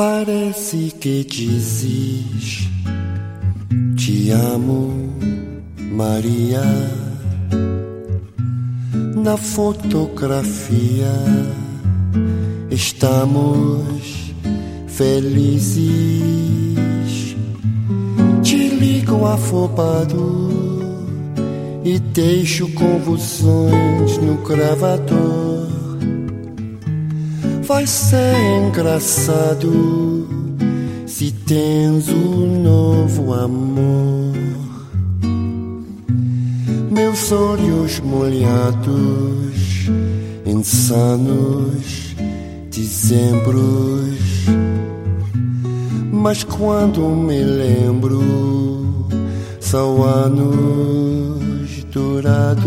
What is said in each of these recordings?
Parece que dizes te amo, Maria. Na fotografia estamos felizes. Te ligo afobado e deixo convulsões no gravador. Vai ser engraçado se tens um novo amor. Meus olhos molhados, insanos, dezembros. Mas quando me lembro, são anos dourados.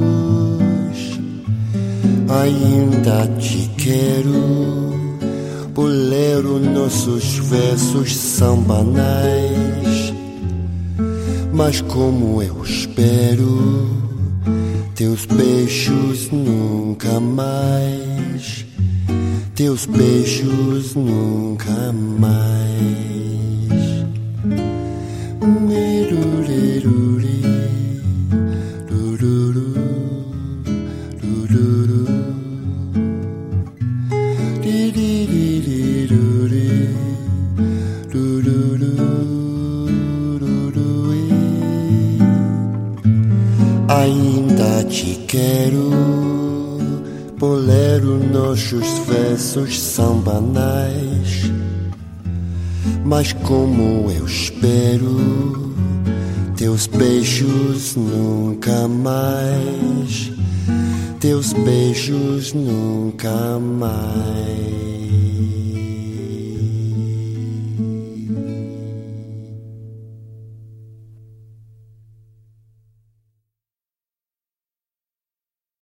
Ainda te quero, bolero, nossos versos são banais. Mas como eu espero, teus beijos nunca mais, teus beijos nunca mais. Ainda te quero, bolero, nossos versos são banais. Mas como eu espero, teus beijos nunca mais, teus beijos nunca mais.